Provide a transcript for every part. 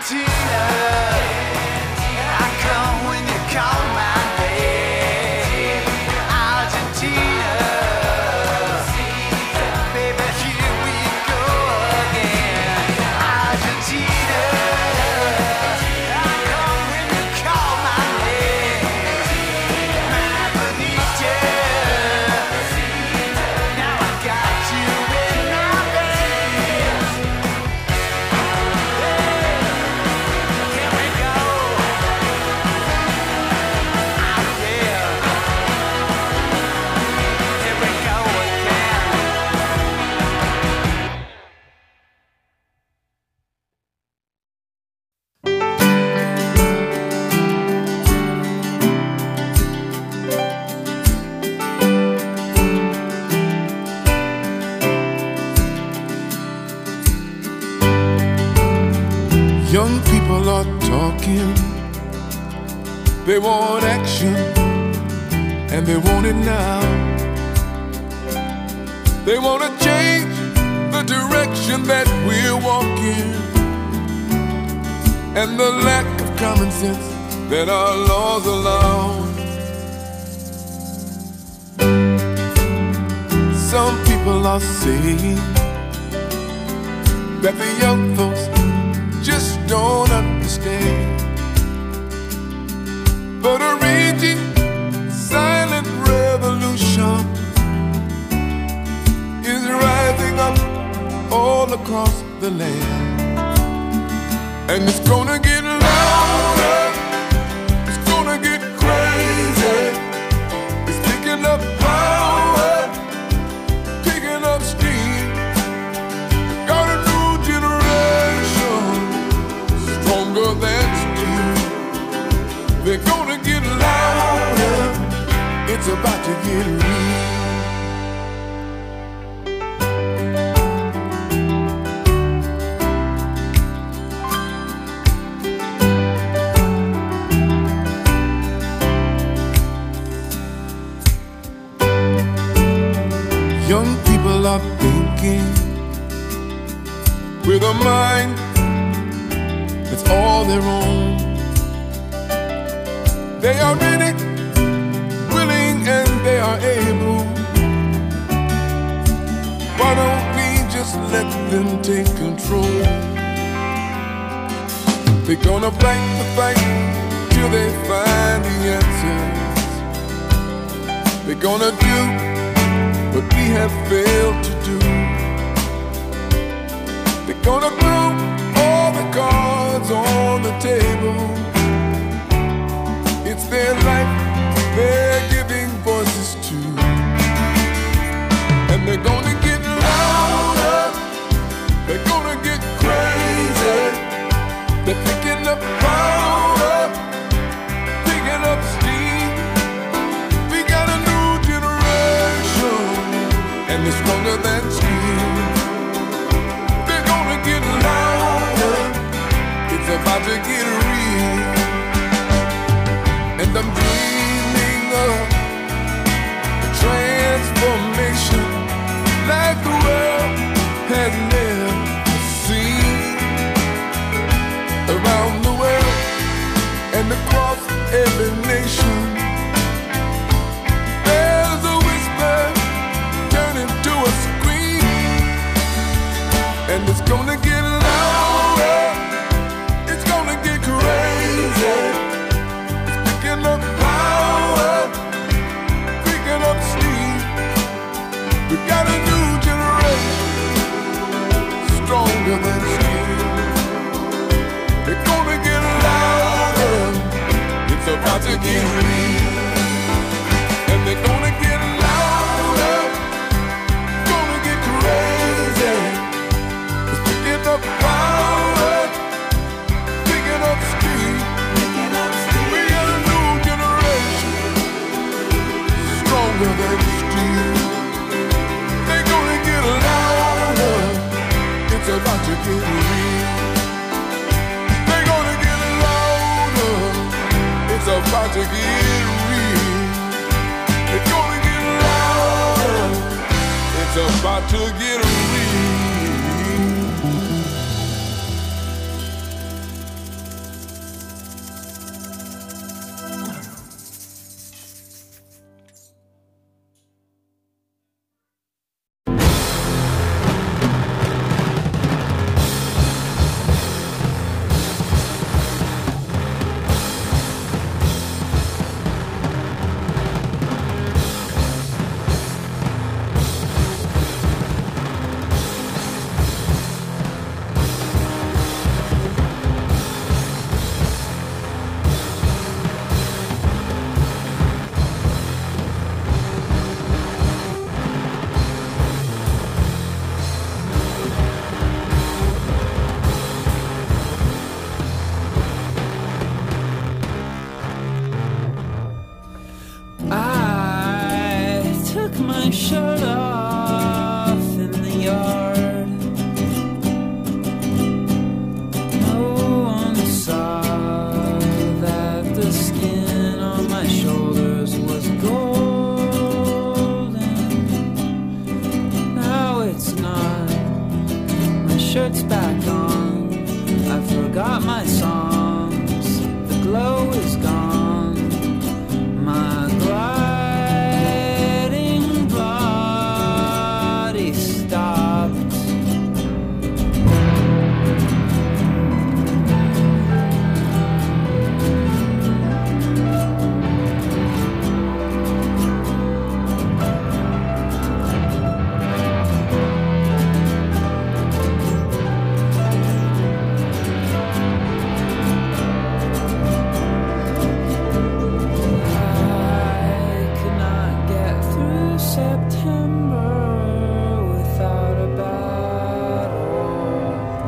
Young people are talking, they want action, and they want it now. They want to change the direction that we're walking, and the lack of common sense that our laws allow. Some people are saying that the young folks just don't understand, but a raging silent revolution is rising up all across the land, and it's gonna get louder, it's gonna get crazy, it's picking up power, picking up steam. Got a new generation stronger than steel. They're gonna get louder, it's about to get real. Young people are thinking with a mind that's all their own. They are ready, willing, and they are able. Why don't we just let them take control? They're gonna fight the fight till they find the answers. They're gonna do what we have failed to do. They're gonna throw all the cards on the table. It's their life they're giving voices to, and they're gonna get louder, they're gonna get crazy. They're picking up power, picking up steam. We got a new generation, and it's stronger than steel. They're gonna get louder, it's about to get real. And I'm dreaming of a transformation like the world has never seen. Around the world and across every nation, there's a whisper turning to a scream, and it's gonna get louder, it's gonna get crazy. It's picking up power, picking up steam. We got a new generation stronger than steel. They're gonna get louder, it's about to get real. And they're gonna get louder, gonna get crazy. It's picking up power, picking up steam. We got a new generation stronger than steel. They're gonna get louder, it's about to get real. It's about to get real. It's gonna get louder. It's about to get real. my shirt off in the yard. No one saw that the skin on my shoulders was golden. Now it's not. My shirt's back on. I forgot my songs. The glow is gone. My gliding body stopped. September without a battle.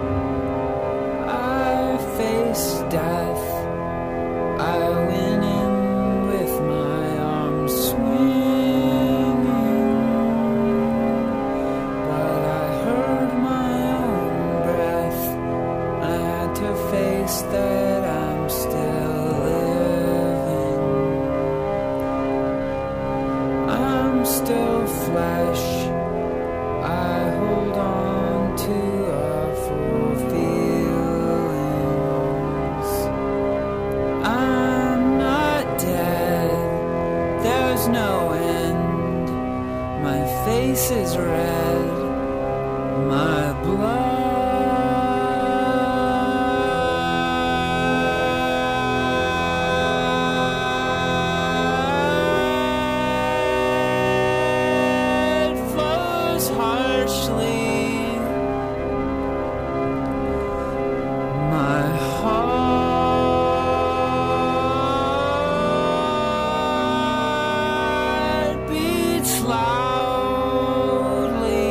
I faced death. I went in with my arms swinging, but I heard my own breath. I had to face that I'm still living. I'm still flesh. I hold on to awful feelings. I'm not dead. There's no end. My face is red. My blood harshly. My heart beats loudly.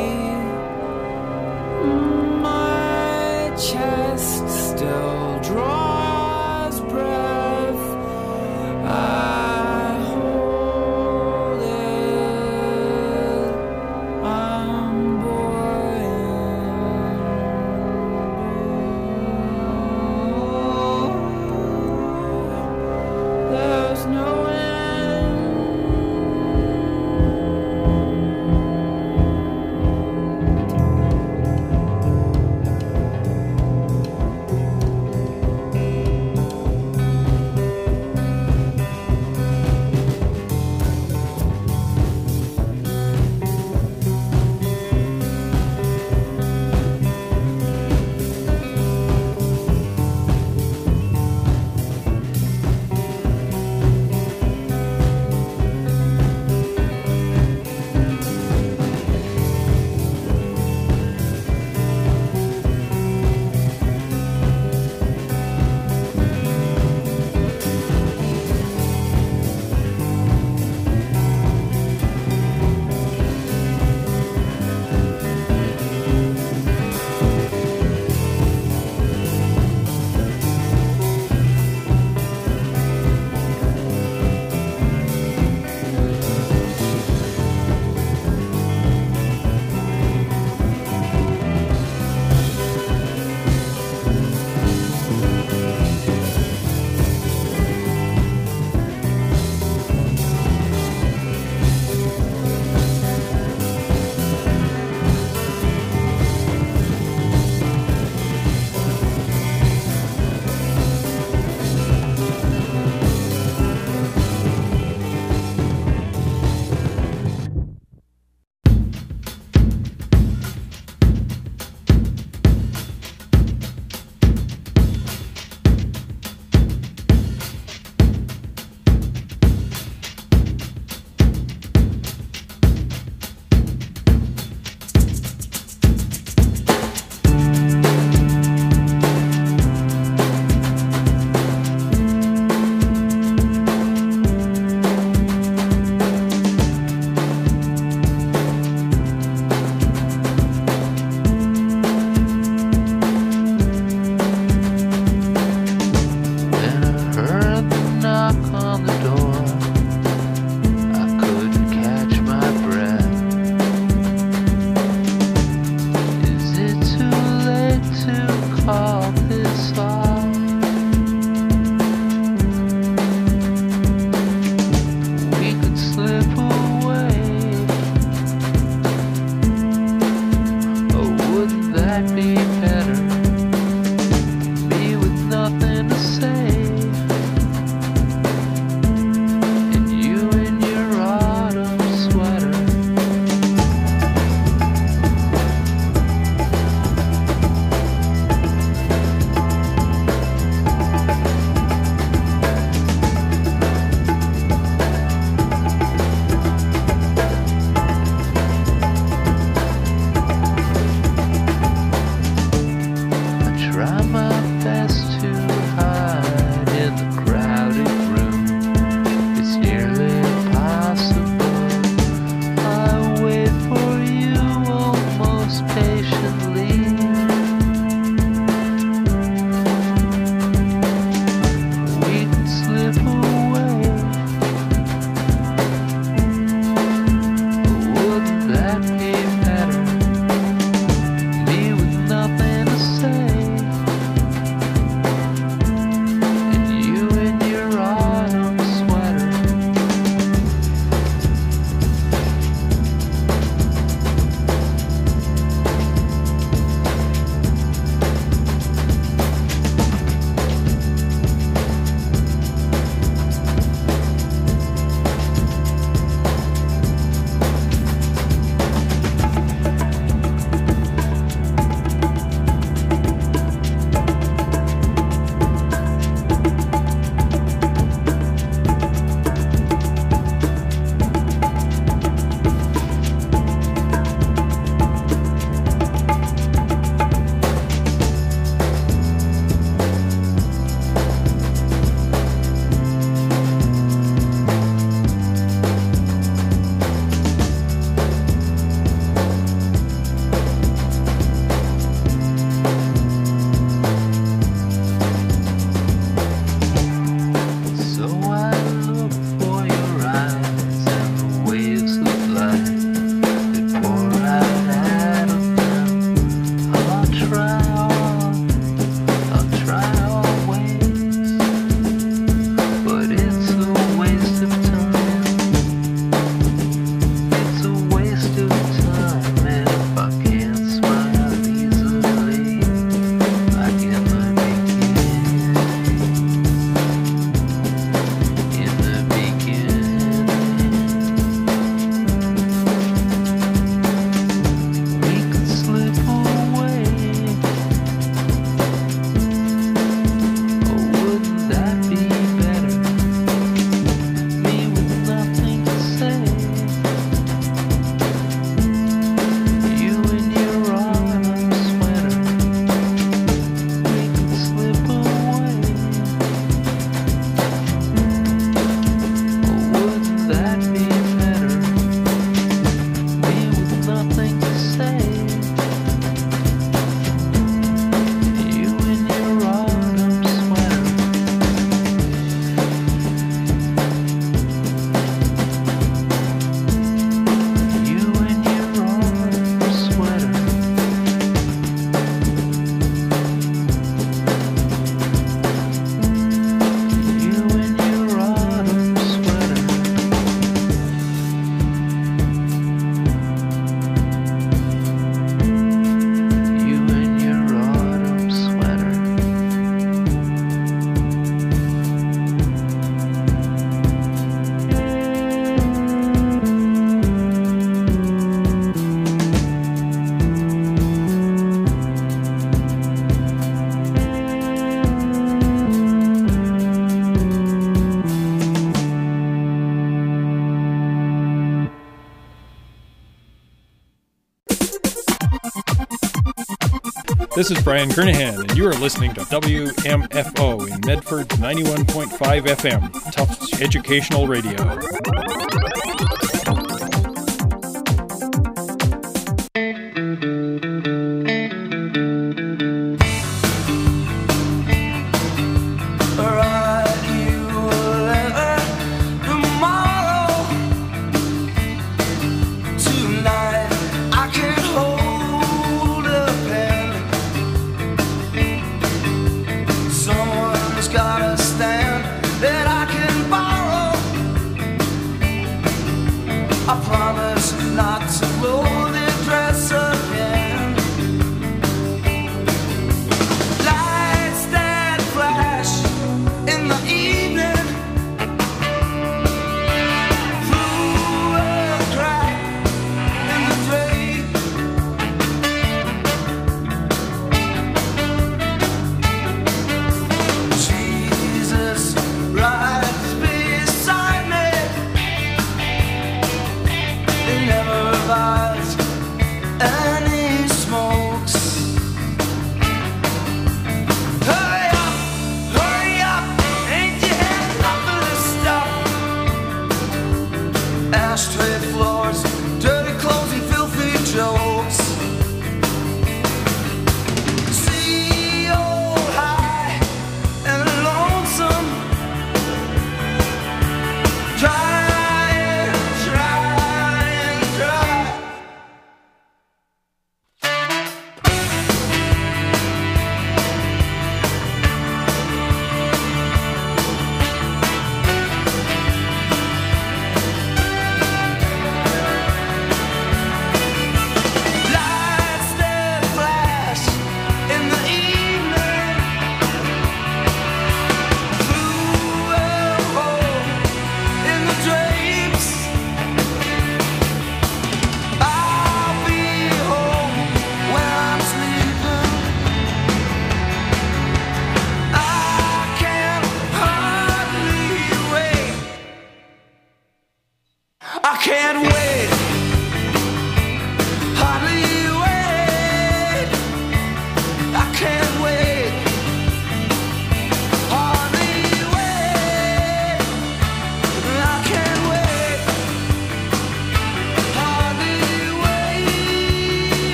This is Brian Kernahan, and you are listening to WMFO in Medford 91.5 FM, Tufts Educational Radio.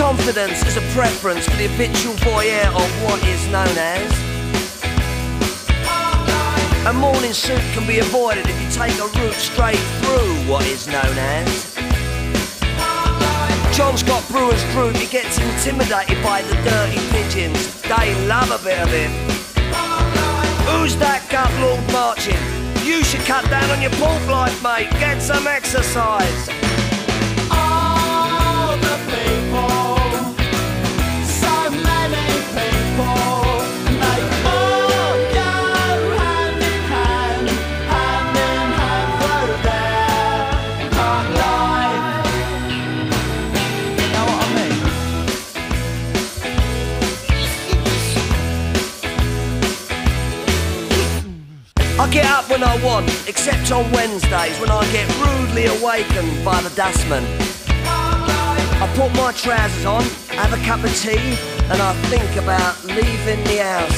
Confidence is a preference for the habitual voyeur of what is known as. A morning suit can be avoided if you take a route straight through what is known as. John's got brewer's group, he gets intimidated by the dirty pigeons. They love a bit of him. Who's that gut lord marching? You should cut down on your pork life, mate. Get some exercise. All the people, so many people, they all go hand in hand through their hard life. Know what I mean? I get up when I want, except on Wednesdays when I get rudely awakened by the dustman. I put my trousers on, have a cup of tea, and I think about leaving the house.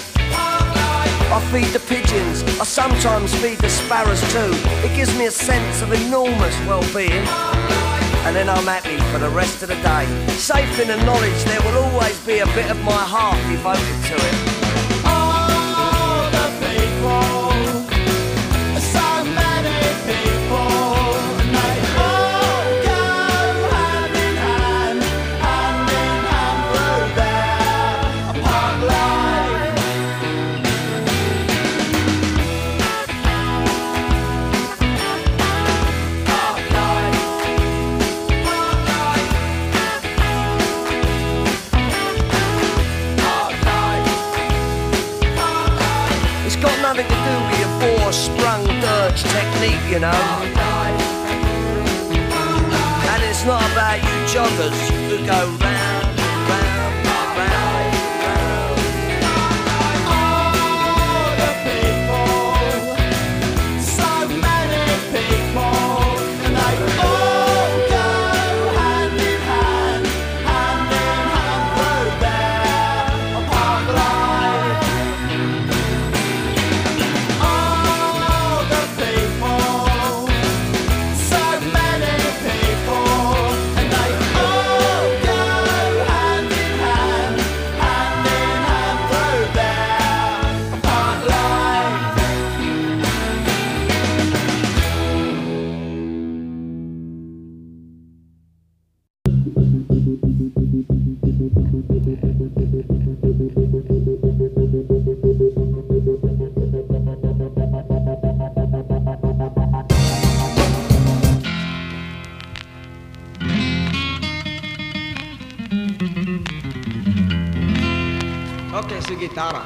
I feed the pigeons, I sometimes feed the sparrows too. It gives me a sense of enormous well-being. And then I'm happy for the rest of the day, safe in the knowledge there will always be a bit of my heart devoted to it. All the people, so many people, and they all go hand in hand through their park life. Park life. Park life. It's got nothing to do with your four-sprung dirge technique, you know. And it's not about you joggers who go round, round, round, round. All the people, so many people, and they all go hand in hand through their park life. All the people, so many people, and they all go hand in hand through their park life. Okay, su guitarra.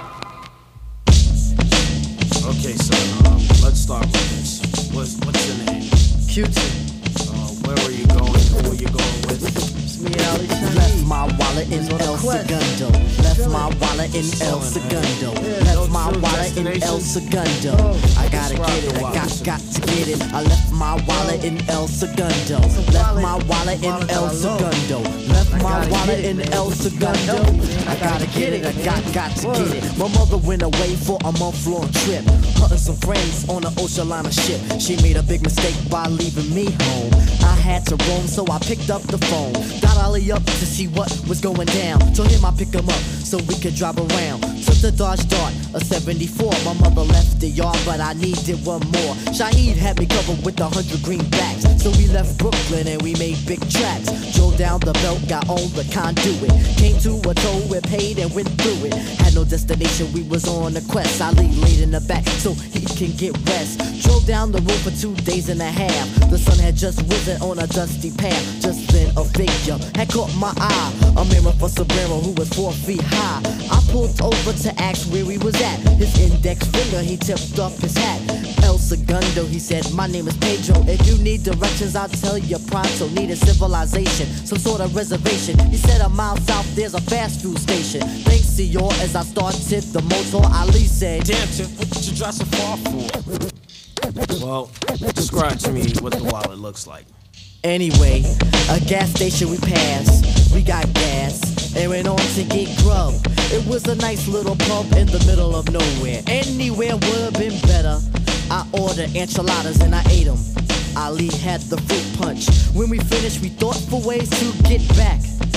Okay, son, let's start with this. What's your name? Q-Tip. Where were you going? Who were you going with? It's me, Ali Shaheed. Left my wallet in on a El quest. Segundo. Left my wallet in El Segundo. Left my wallet in El Segundo. I gotta get it, I got to get it. I left my wallet in El Segundo. Left my wallet in El Segundo. Left my wallet in El Segundo. I gotta get it, I got to get it. My mother went away for a month-long trip, hunting some friends on an ocean liner ship. She made a big mistake by leaving me home. I had to roam, so I picked up the phone. Got Ollie up to see what was going down. Told him I'd pick him up so we could drive around. Took the Dodge Dart, a 74. My mother left the yard, but I needed one more. Shaheed had me covered with 100 greenbacks. So we left Brooklyn and we made big tracks. Drove down the belt, got on the conduit. Came to a toll, we paid and went through it. Had no destination, we was on a quest. Ali laid in the back so he can get rest. Drove down the road for 2 days and a half. The sun had just risen on a dusty path. Just then a figure had caught my eye. A mirror for Sombrero who was 4 feet high. I pulled over to ask where he was at. His index finger, he tipped up his hat. El Segundo, he said, my name is Pedro. If you need directions, I'll tell you pronto. Need a civilization, some sort of reservation. He said a mile south, there's a fast food station. Thanks, senor, as I started the motor, Ali said, Damn, Tip, what did you drive so far for? Well, describe to me what the wallet looks like. Anyway, a gas station we passed, we got gas, and went on to get grub. It was a nice little pub in the middle of nowhere. Anywhere would've been better. I ordered enchiladas and I ate them. Ali had the fruit punch. When we finished, we thought for ways to get back.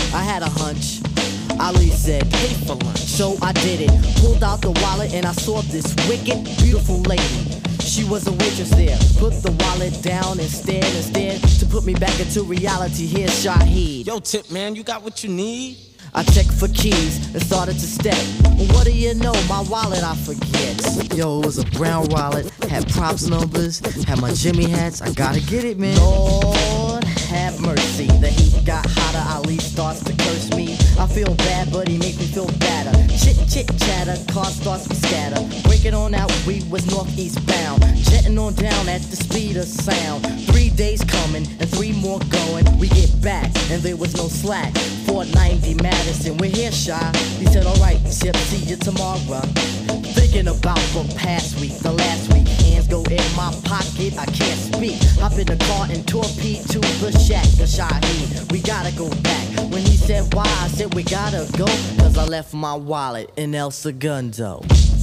I had a hunch. Ali said, pay for lunch. So I did it. Pulled out the wallet and I saw this wicked, beautiful lady. She was a waitress there. Put the wallet down and stared to put me back into reality. Here's Shaheed. Yo, Tip, man, you got what you need? I checked for keys and started to step. What do you know? My wallet I forget. Yo, it was a brown wallet, had props numbers, had my Jimmy hats. I gotta get it, man. Lord have mercy. The heat got hotter. Ali starts to curse me. I feel bad, but he makes me feel badder. Chit chatter, car starts to scatter. Breaking on out, we was northeast bound. Jetting on down at the speed of sound. 3 days coming and 3 more going. We get back and there was no slack. 490 Madison, we're here, Shy. He said, alright, Chip, see you tomorrow. Thinking about the past week, the last week. Hands go in my pocket, I can't speak. Hop in the car and torpedo to the shack, the Shaheed. We gotta go back. When he said why, I said we gotta go. Cause I left my wallet in El Segundo.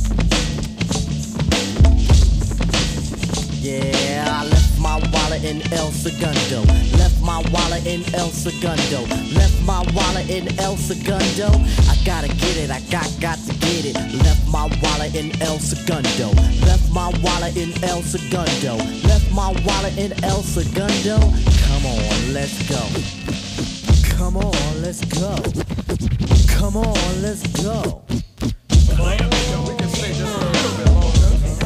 Yeah, I left my wallet in El Segundo. Left my wallet in El Segundo. Left my wallet in El Segundo. I gotta get it, I got to get it. Left my wallet in El Segundo. Left my wallet in El Segundo. Left my wallet in El Segundo. Come on, let's go. Come on, let's go. Come on, let's go. We can stay just a little bit longer.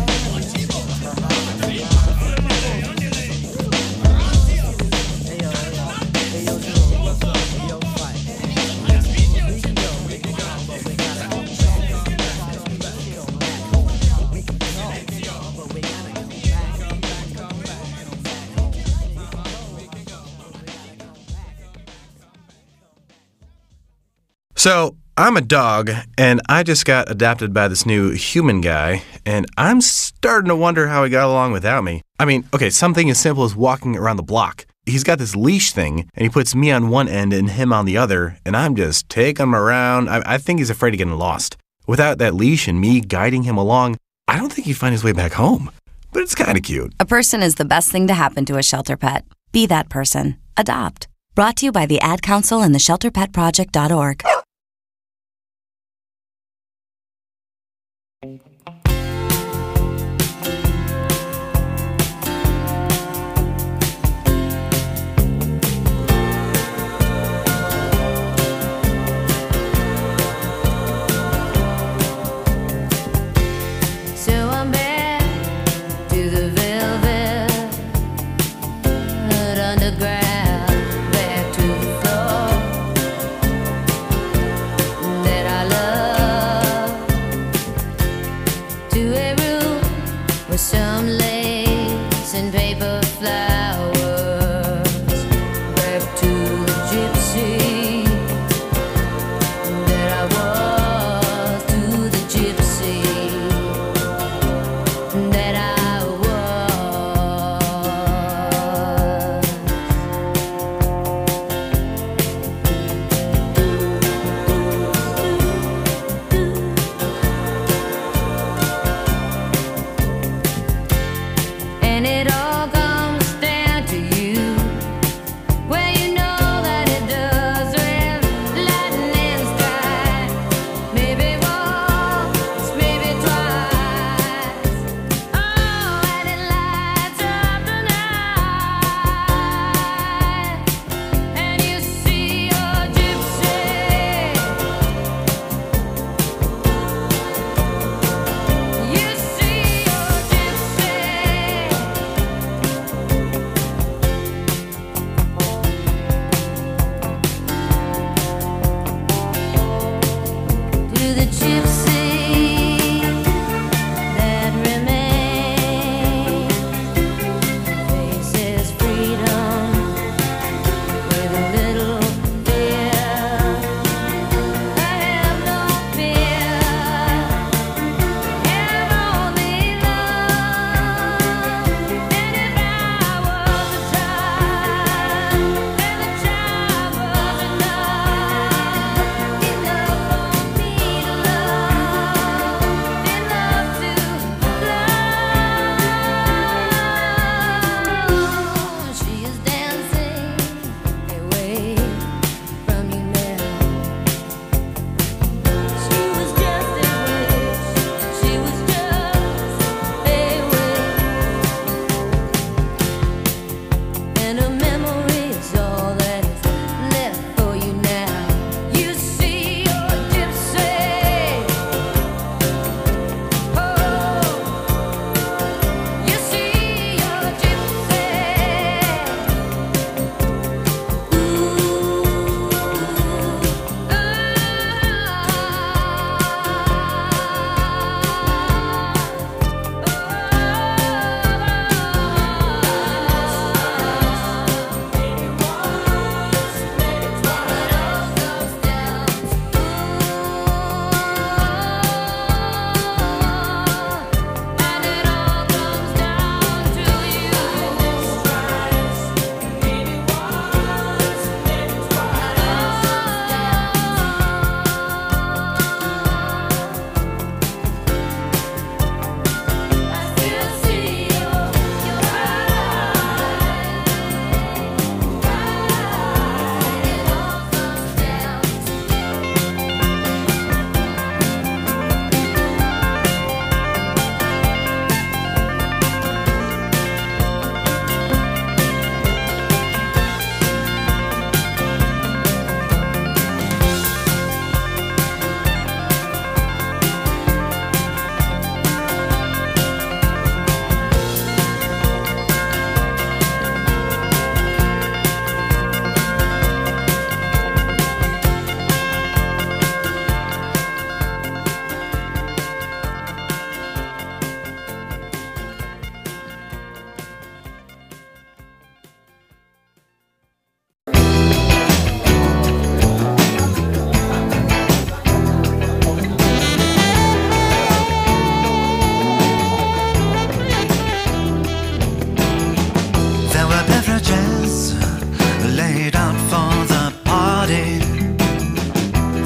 So, I'm a dog, and I just got adopted by this new human guy, and I'm starting to wonder how he got along without me. I mean, okay, something as simple as walking around the block. He's got this leash thing, and he puts me on one end and him on the other, and I'm just taking him around. I think he's afraid of getting lost. Without that leash and me guiding him along, I don't think he'd find his way back home. But it's kind of cute. A person is the best thing to happen to a shelter pet. Be that person. Adopt. Brought to you by the Ad Council and the ShelterPetProject.org.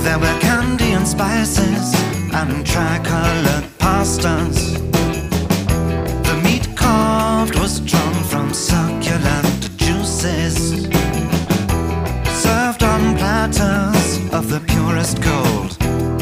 There were candy and spices and tricolored pastas. The meat carved was drawn from succulent juices, served on platters of the purest gold.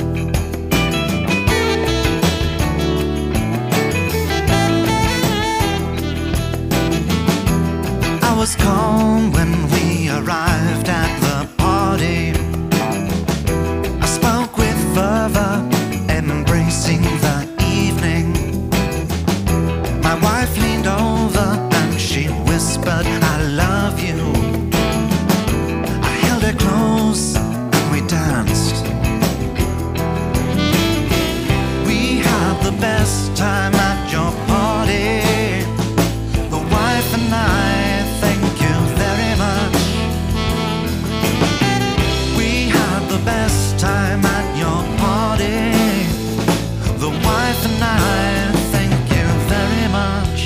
I was calm when we arrived at the party. I spoke with fervor, embracing the evening. My wife leaned over and she whispered, I love you. I held her close and we danced. We had the best time at your party. The wife and I, thank you very much. We had the best time at your party. The wife and I, thank you very much.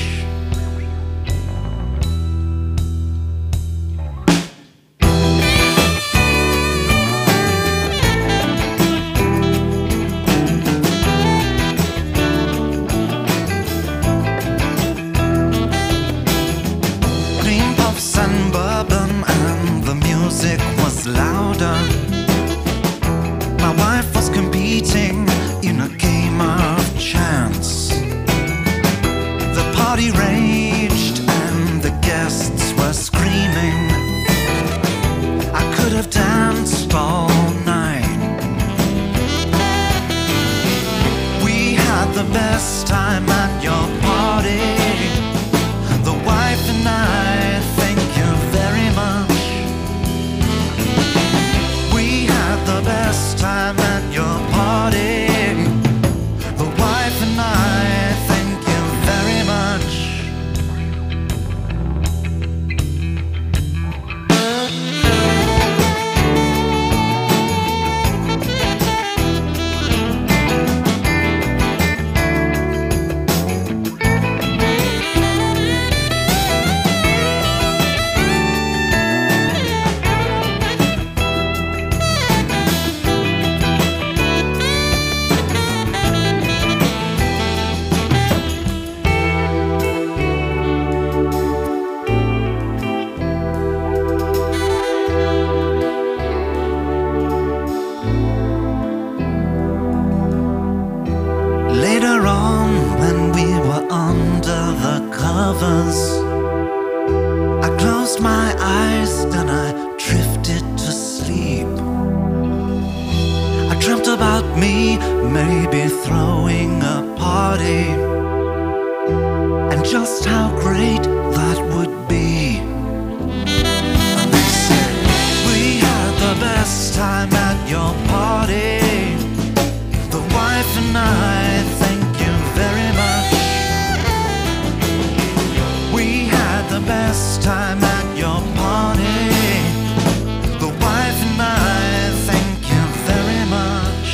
Cream puffs and bourbon and the music was louder. My wife was competing in a game of chance. The party raged and the guests were screaming. I could have danced all night. We had the best time at your party. The wife and I, thank you very much. We had the best time at your party. The wife and I, thank you very much. Later on, when we were under the covers, I closed my eyes, then I drifted to sleep. I dreamt about me, maybe throwing a party, and just how great that would be. And they said, we had the best time at your party. The wife and I, thank you very much. We had the best time at your party. The wife and I, thank you very much.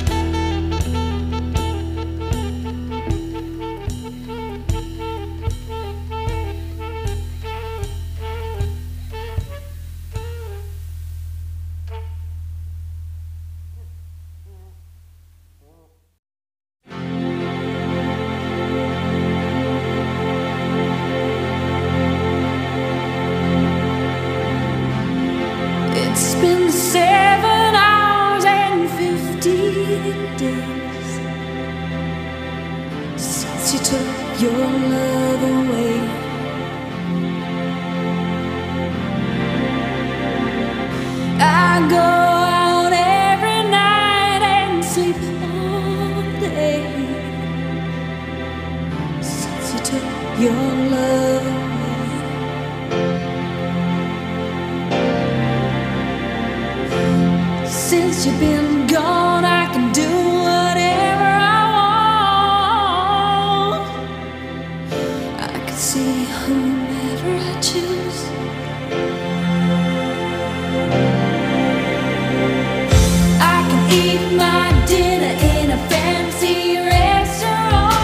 It's been 7 hours and 15 days since you took your love away. I go out every night and sleep all day since you took your love away. Since you've been gone, I can do whatever I want. I can see whomever I choose. I can eat my dinner in a fancy restaurant,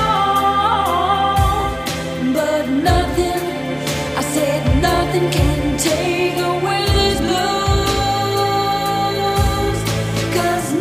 but nothing, I said nothing can take away these blues. 'Cause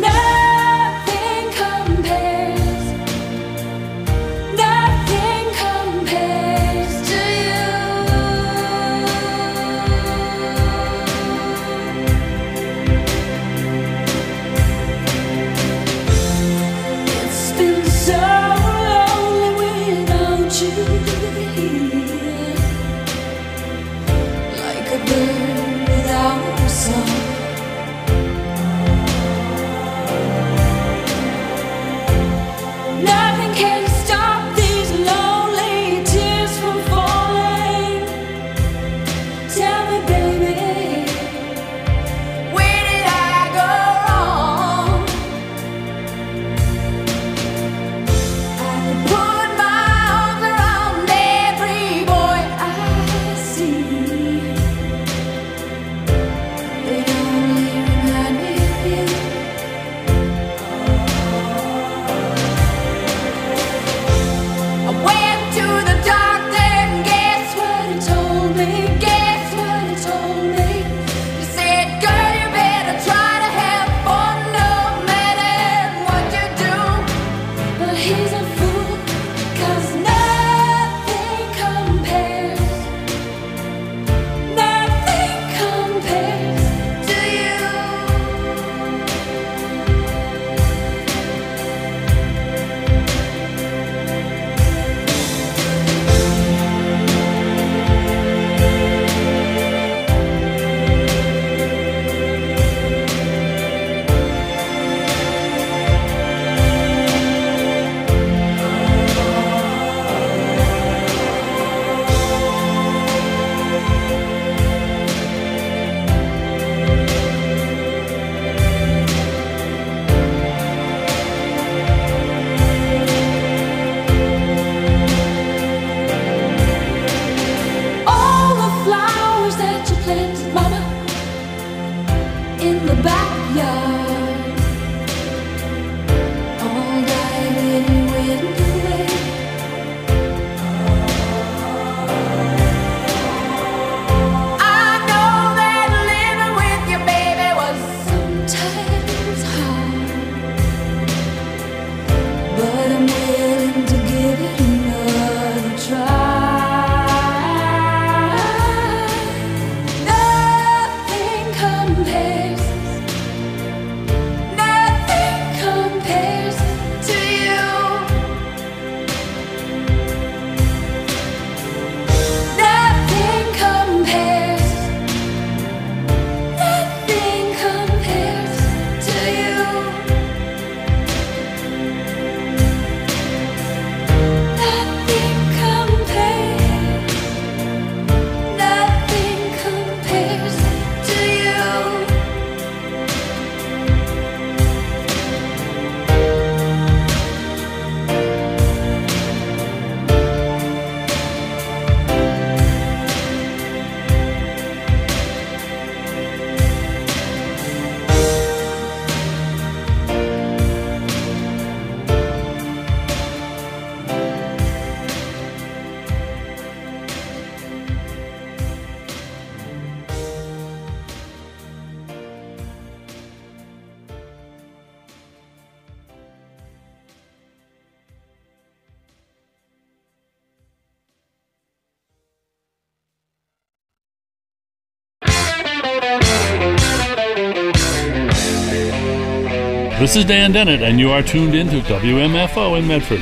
This is Dan Dennett, and you are tuned in to WMFO in Medford.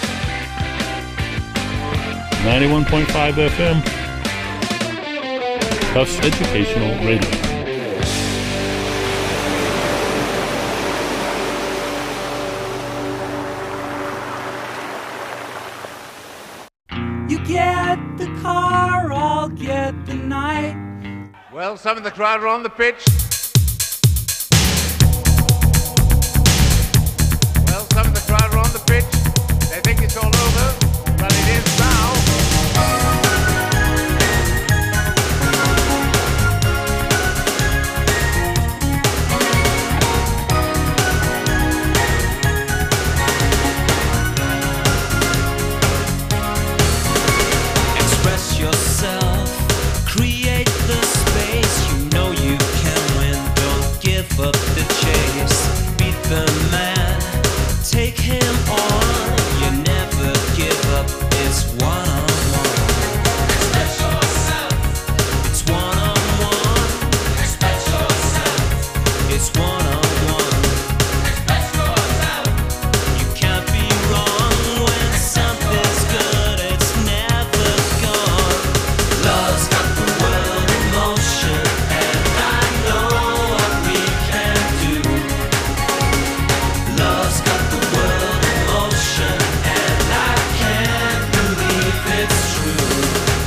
91.5 FM. Tufts Educational Radio. You get the car, I'll get the night. Well, some of the crowd are on the pitch. Well, some of the crowd are on the pitch. They think it's all over, but it is now. Express yourself, create the space. You know you can win, don't give up the chase. Beat the man, take him on. You never give up, it's one-on-one. Express yourself, it's one-on-one. Express yourself, it's one-on-one. Express yourself, you can't be wrong. When something's good, it's never gone. Love's got the world in motion, and I know what we can do. Love's got the world in motion, and I can't believe it's true.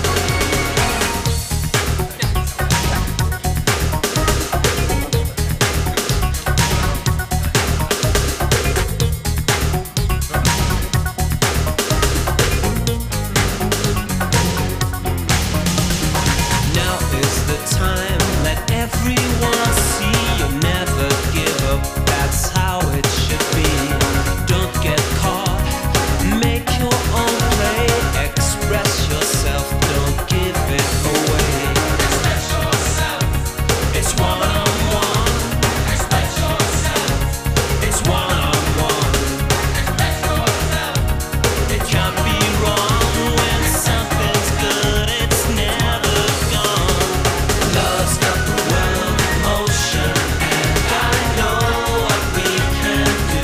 Now is the time, let everyone see. You never give up, that's how it should be. Don't get caught, make your own play. Express yourself, don't give it away. Express yourself, it's one-on-one. Express yourself, it's one-on-one. Express yourself, it can't be wrong. When something's good, it's never gone. Love's got the world in motion, and I know what we can do.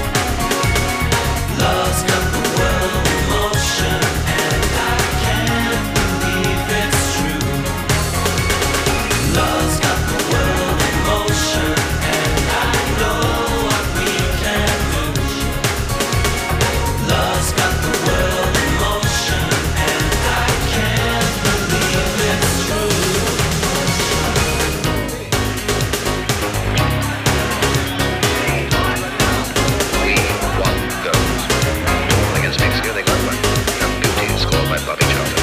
Love's got the world in motion, and I can't believe it's true. Love's got the world in motion, and I know what we can do. Love's got the world in motion, and I can't believe it's true. We want those. Against Mexico, they got one. And Beauty is scored by Bobby Charlton.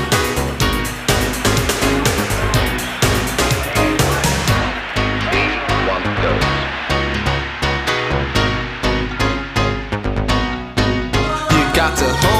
We want those. You got to hold